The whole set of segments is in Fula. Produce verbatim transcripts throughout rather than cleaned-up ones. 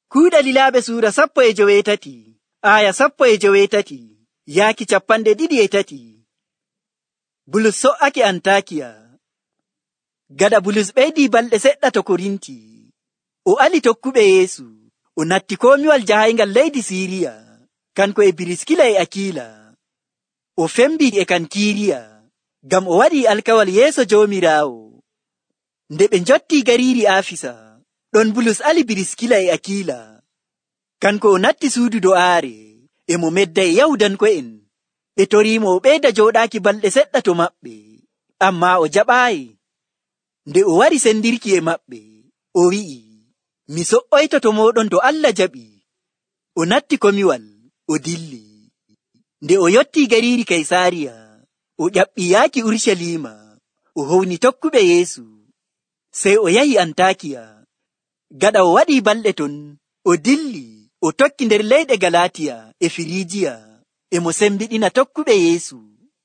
Kuuɗa lilaaɓe suura sappo e joweetati, aya sappo e joweetati, yaaki cappanɗe ɗiɗi e tati. Bulus so'ake Antakiya. Gada Bulus ɓeydii balɗe seɗɗa to Korinti, o ali tokkuɓe Yeesu, o natti komiwal jahayngal leydi Siiriya, kanko e Biriskila e Akiila. O fembi e Kankiriya, ngam o waɗi alkawal yeeso Joomiraawo. Nde ɓe njotti gariiri Afisa, ɗon Bulus ali Biriskila e Akiila. Kanko o natti suudu do'aare, e mo medda e Yahudanko'en. Ɓe toriimo o ɓeyda jooɗaaki balɗe seɗɗa to maɓɓe, ammaa o jaɓaayi. Nde o wari sendirki e maɓɓe, o wi'i, mi so'oyto to mooɗon to Allah jaɓi. O natti komiwal, o dilli. Nde o yotti gariiri Kaysariya, o ƴaɓɓi yaaki Urshalima, o howni tokkuɓe Yeesu. Sey o yahi Antakiya. Gaɗa o waɗi balɗe ton, o dilli, o tokki nder leyɗe Galatiya e Firijiya, e mo sembiɗina tokkuɓe Yeesu.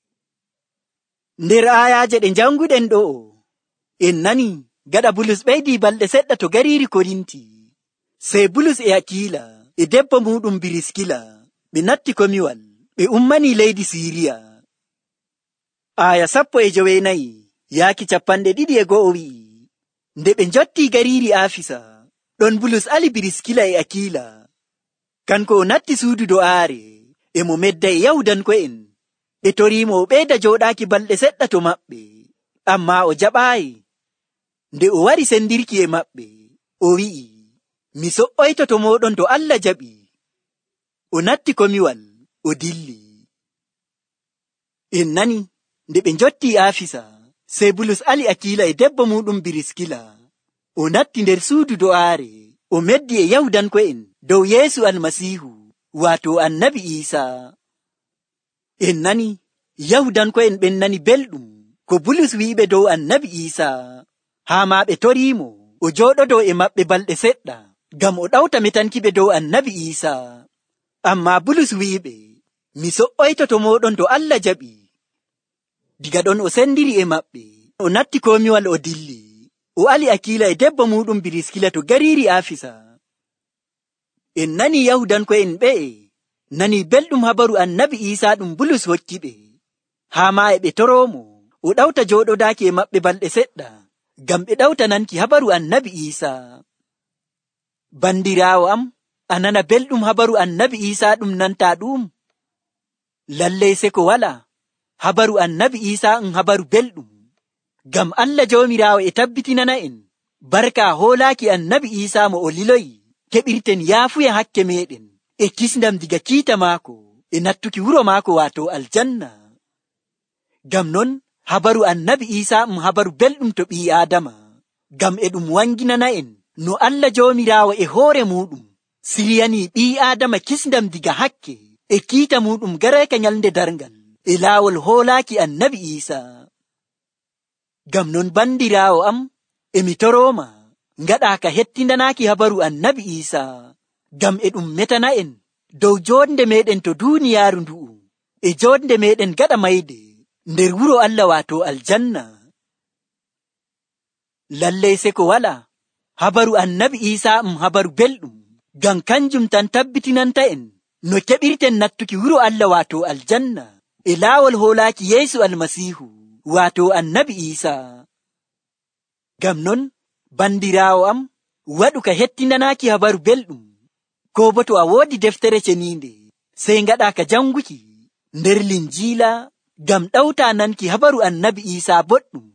Nder ayaaje ɗe janguɗen ɗo, en nani gaɗa Bulus ɓeydi balɗe seɗɗa to gariiri Korinti. Sey Bulus e Akiila e debbo muɗum Biriskila ɓe natti komiwal, ɓe ummani leydi Siiriya. Aya sappo e jowenayi, yaaki cappanɗe ɗiɗi e go'o wi'i, nde ɓe njotti gariiri Afisa, ɗon Bulus ali Biriskila e Akiila. Kanko o natti suudu do'aare, e mo medda e Yahudanko'en. Ɓe toriimo o ɓeyda jooɗaaki balɗe seɗɗa to maɓɓe, ammaa o jaɓaayi. Nde o wari sendirki e maɓɓe, o wi'i, mi so'oyto to mooɗon to Allah jaɓi. O natti komiwal, o dilli. En nani, nde ɓe njotti Afisa, sey Bulus ali Akiila e debbo muɗum Biriskila. O natti nder suudu do'aare, o meddi e Yahudanko'en dow Yeesu Almasiihu, waato Annabi Iisa. En nani, Yahudanko'en ɓen nani belɗum ko Bulus wi'iɓe dow Annabi Iisa, haa ma ɓe toriimo o jooɗodo e maɓɓe balɗe seɗɗa, ngam o ɗawta metankiɓe dow Annabi Iisa. Ammaa Bulus wi'iɓe, mi so'oyto to mooɗon to Allah jaɓi. Diga ɗon o sendiri e maɓɓe, o natti komiwal o dilli. O ali Akiila e debbo muɗum Biriskila to gariiri Afisa. En nani Yahudanko'en ɓe'e nani belɗum habaru Annabi Iisa ɗum Bulus hokkiɓe, haa ma e ɓe toroomo o ɗawta jooɗodaaki e maɓɓe balɗe seɗɗa, ngam ɓe ɗawta nanki habaru Annabi Iisa. Bandiraawo am, a nana belɗum habaru Annabi Iisa ɗum nanta ɗum? Lallay se ko wala, habaru Annabi Iisa ɗum habaru belɗum, ngam Allah Joomiraawo e tabbitinana en barka hoolaaki Annabi Iisa mo o liloyi, keɓirten yaafuya hakke meɗen e kisndam diga kiita maako e nattuki wuro maako waato aljanna. Ngam non habaru Annabi Iisa ɗum habaru belɗum to ɓii Aadama, ngam e ɗum wanginana en no Allah Joomiraawo e hoore muɗum siryani ɓii Aadama kisndam diga hakke e kiita muɗum gareka nyalnde darngal e laawol hoolaaki Annabi Iisa. Ngam non bandiraawo am, emi torooma ngaɗa ka hettindanaaki habaru Annabi Iisa, ngam e ɗum metana en dow joonde meɗen to duuniyaaru ndu'u e joonde meɗen gaɗa mayde nder wuro Allah waato aljanna. Lallay se ko wala, habaru Annabi Iisa ɗum habaru belɗum, ngam kanjum tan tabbitinanta en no keɓirten nattuki wuro Allah waato aljanna e laawol hoolaaki Yeesu Almasiihu waato Annabi Iisa. Ngam non bandiraawo am, waɗu ka hettindanaaki habaru belɗum, ko bo to a woodi deftere ceniinde sey ngaɗa ka janguki nder Linjiila, ngam ɗawta nanki habaru Annabi Iisa boɗɗum.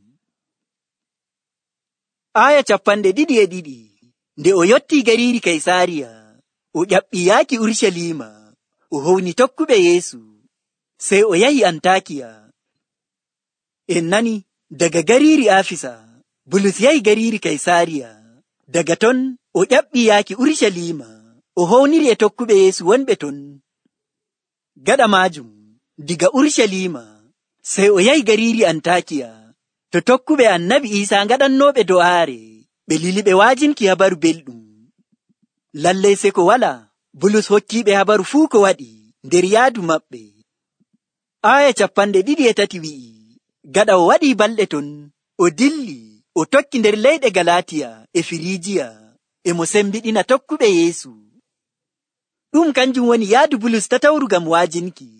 Aya cappanɗe ɗiɗi e ɗiɗi. Nde o yotti gariiri Kaysariya, o ƴaɓɓi yaaki Urshalima, o howni tokkuɓe Yeesu. Sey o yahi Antakiya. En nani, daga gariiri Afisa, Bulus yahi gariiri Kaysariya. Daga ton o ƴaɓɓi yaaki Urshalima, o howniri e tokkuɓe Yeesu wonɓe ton. Gaɗa maajum, diga Urshalima, sey o yahi gariiri Antakiya, to tokkuɓe Annabi Iisa ngaɗannooɓe do'aare, ɓe lili ɓe waajinki habaru belɗum. Lallay se ko wala, Bulus hokkiiɓe habaru fuu ko waɗi nder yaadu maɓɓe. Aya cappanɗe ɗiɗi e tati wi'i, gaɗa o waɗi balɗe ton, o dilli, o tokki nder leyɗe Galatiya e Firijiya. e mo sembiɗina tokkuɓe Yeesu. Ɗum kanjum woni yaadu Bulus tatawru ngam waajinki.